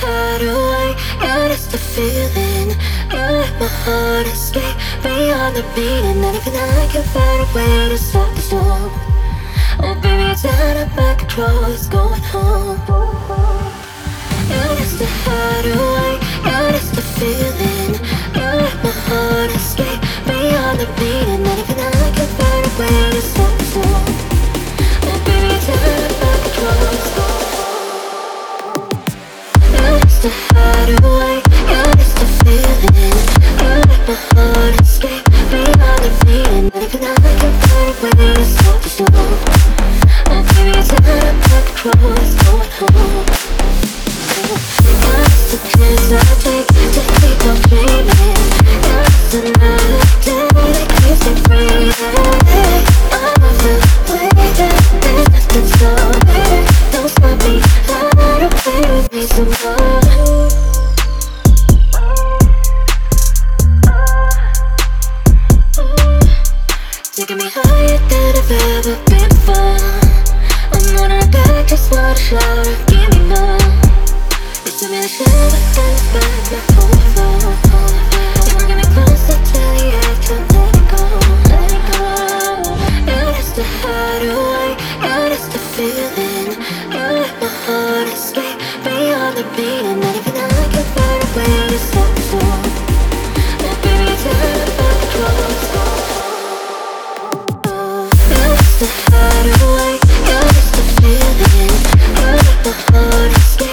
hideaway. Yeah, that's the feeling. You let my heart escape beyond the beating. And even I can find a way to stop the storm. Oh baby, it's out of my control, it's going home. Yeah, that's the hideaway. Yeah, that's the feeling. You let my heart escape beyond the beating. And even I can find a way to stop the storm. Oh baby, it's out of my control, it's going home. Yeah, that's the hideaway. Yeah, that's the feeling. You let my heart escape beyond the beating. And even I can find a way to stop the storm. Oh baby, it's out of my control, it's going home. That's the chance I take to keep on dreaming. That's another day that keeps me breathing. I love the way that there's nothing stopping. Don't stop me, try to play with me some more. Taking me higher than I've ever been before. I'm wondering back, just want a shower, give me more. You took me to share, but then it's back, not over. You won't get me closer till the edge, can't let it go, let it go. Yeah, that's the hideaway, yeah, that's the feeling. You let my heart escape beyond the beating. And even I can find a way to stop the storm. Oh baby, it's out of my control, it's going home. Yeah, that's the hideaway, yeah, that's the feeling. You let my heart escape